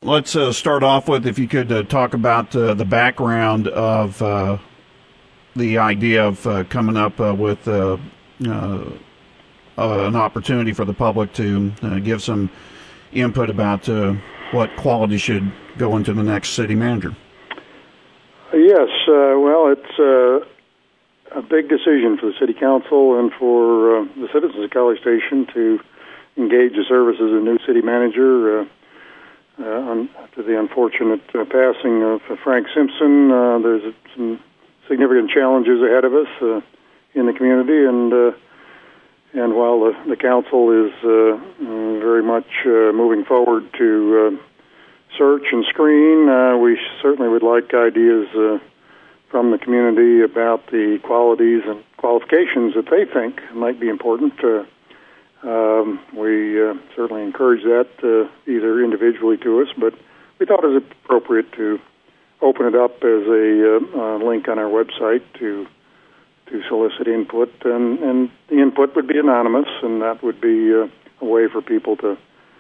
let's start off with, if you could talk about the background of the idea of coming up with an opportunity for the public to give some input about what quality should go into the next city manager. Yes, well, it's a big decision for the City Council and for the citizens of College Station to engage the services of a new city manager. After the unfortunate passing of Frank Simpson, there's some significant challenges ahead of us in the community, and while the council is very much moving forward to search and screen, we certainly would like ideas from the community about the qualities and qualifications that they think might be important. We certainly encourage that either individually to us, but we thought it was appropriate to open it up as a link on our website to solicit input, and the input would be anonymous, and that would be a way for people to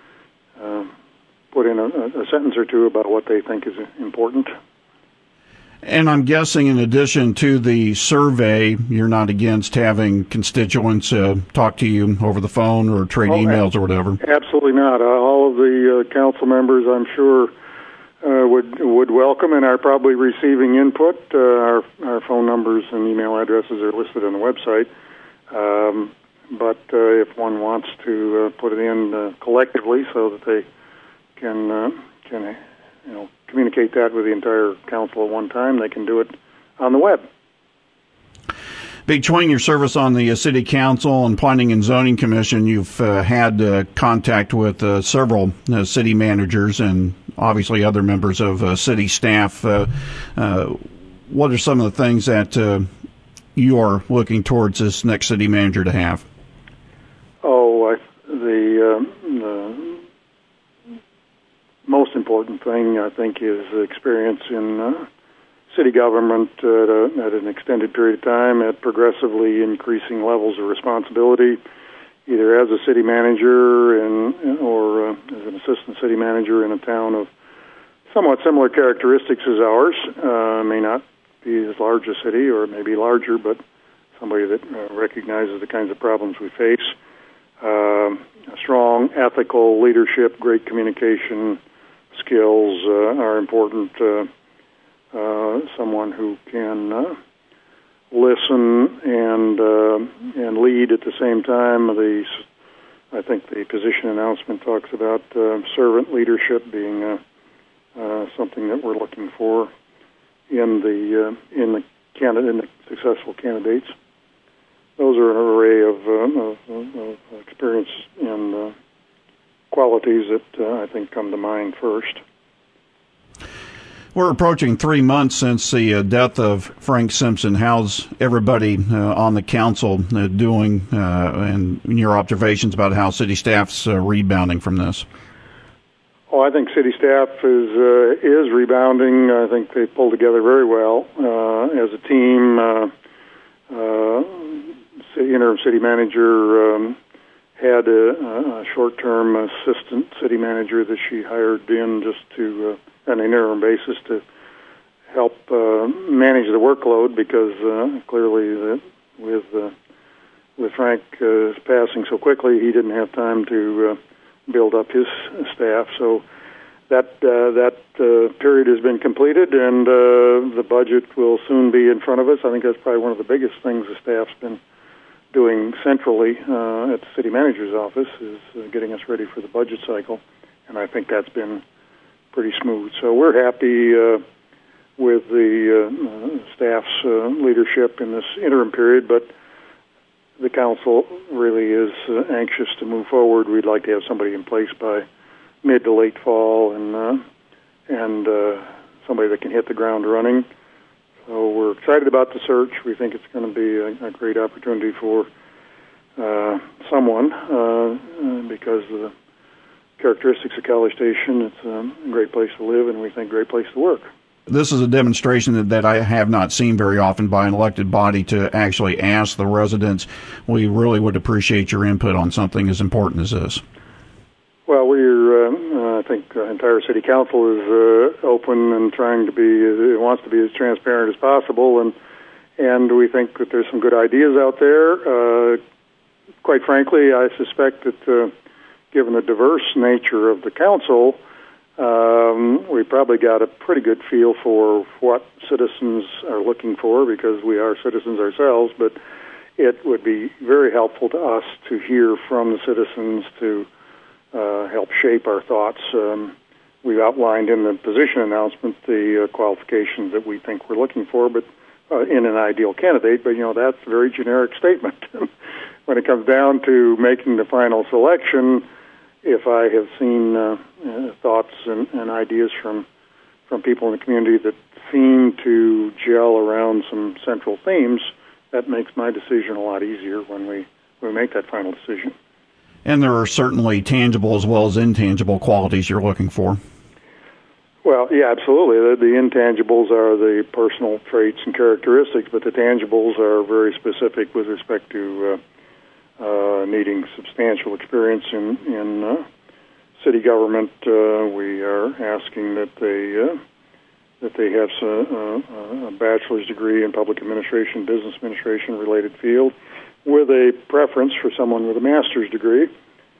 put in a sentence or two about what they think is important. And I'm guessing, in addition to the survey, you're not against having constituents talk to you over the phone or trade emails or whatever? Absolutely not. All of the council members, I'm sure, would welcome and are probably receiving input. Our phone numbers and email addresses are listed on the website. But if one wants to put it in collectively so that they can communicate that with the entire council at one time, they can do it on the web. Between your service on the City Council and Planning and Zoning Commission, you've had contact with several city managers and obviously other members of city staff. What are some of the things that you are looking towards this next city manager to have? The most important thing, I think, is experience in city government at an extended period of time at progressively increasing levels of responsibility, either as a city manager or as an assistant city manager in a town of somewhat similar characteristics as ours. May not be as large a city, or maybe larger, but somebody that recognizes the kinds of problems we face. Strong ethical leadership, great communication skills are important. Someone who can listen and lead at the same time. I think the position announcement talks about servant leadership being something that we're looking for in the successful candidates. Those are an array of experience and qualities that I think come to mind first. We're approaching 3 months since the death of Frank Simpson. How's everybody on the council doing, and your observations about how city staff's rebounding from this? Oh, I think city staff is rebounding. I think they pulled together very well as a team. Interim city manager had a short-term assistant city manager that she hired in just to on an interim basis to help manage the workload, because clearly with Frank passing so quickly, he didn't have time to build up his staff. So that period has been completed, and the budget will soon be in front of us. I think that's probably one of the biggest things the staff's been doing centrally at the city manager's office, is getting us ready for the budget cycle, and I think that's been pretty smooth. So we're happy with the staff's leadership in this interim period, but the council really is anxious to move forward. We'd like to have somebody in place by mid to late fall, and somebody that can hit the ground running. So we're excited about the search. We think it's going to be a great opportunity for someone because of the characteristics of College Station. It's a great place to live, and we think a great place to work. This is a demonstration that I have not seen very often by an elected body, to actually ask the residents. We really would appreciate your input on something as important as this. Well, we're think the entire city council is open and wants to be as transparent as possible, and we think that there's some good ideas out there. Quite frankly, I suspect that given the diverse nature of the council, we probably got a pretty good feel for what citizens are looking for, because we are citizens ourselves, but it would be very helpful to us to hear from the citizens to help shape our thoughts. We've outlined in the position announcement the qualifications that we think we're looking for, but in an ideal candidate, but that's a very generic statement. When it comes down to making the final selection, if I have seen thoughts and ideas from people in the community that seem to gel around some central themes, that makes my decision a lot easier when we make that final decision. And there are certainly tangible as well as intangible qualities you're looking for. Well, yeah, absolutely. The intangibles are the personal traits and characteristics, but the tangibles are very specific with respect to needing substantial experience in city government. We are asking that they have a bachelor's degree in public administration, business administration related field, with a preference for someone with a master's degree.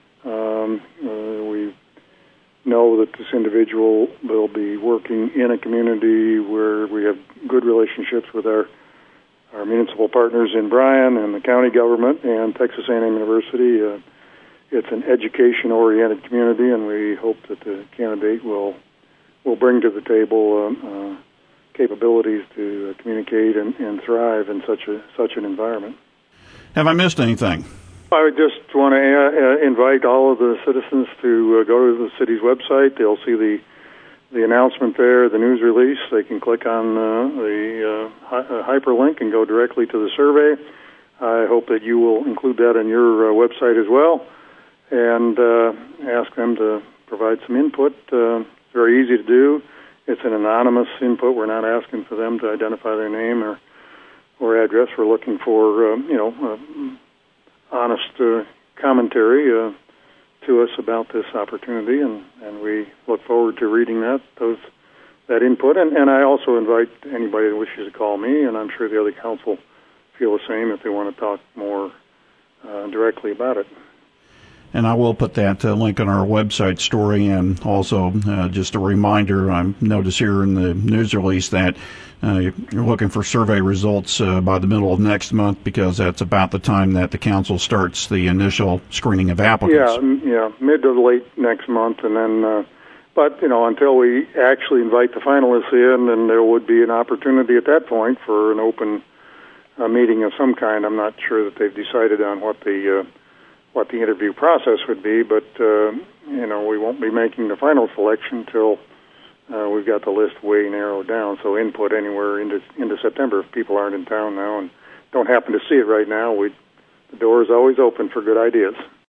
We know that this individual will be working in a community where we have good relationships with our municipal partners in Bryan and the county government and Texas A&M University. It's an education-oriented community, and we hope that the candidate will bring to the table capabilities to communicate and thrive in such an environment. Have I missed anything? I would just want to invite all of the citizens to go to the city's website. They'll see the announcement there, the news release. They can click on the hyperlink and go directly to the survey. I hope that you will include that on your website as well, and ask them to provide some input. It's very easy to do. It's an anonymous input. We're not asking for them to identify their name or address. We're looking for honest commentary to us about this opportunity, and we look forward to reading that input. And I also invite anybody that wishes to call me, and I'm sure the other council feel the same if they want to talk more directly about it. And I will put that link on our website story, and also just a reminder, I notice here in the news release that you're looking for survey results by the middle of next month, because that's about the time that the council starts the initial screening of applicants. Yeah, mid to late next month, and then, but until we actually invite the finalists in, and there would be an opportunity at that point for an open meeting of some kind. I'm not sure that they've decided on what the interview process would be, but we won't be making the final selection till we've got the list way narrowed down. So input anywhere into September. If people aren't in town now and don't happen to see it right now, the door is always open for good ideas.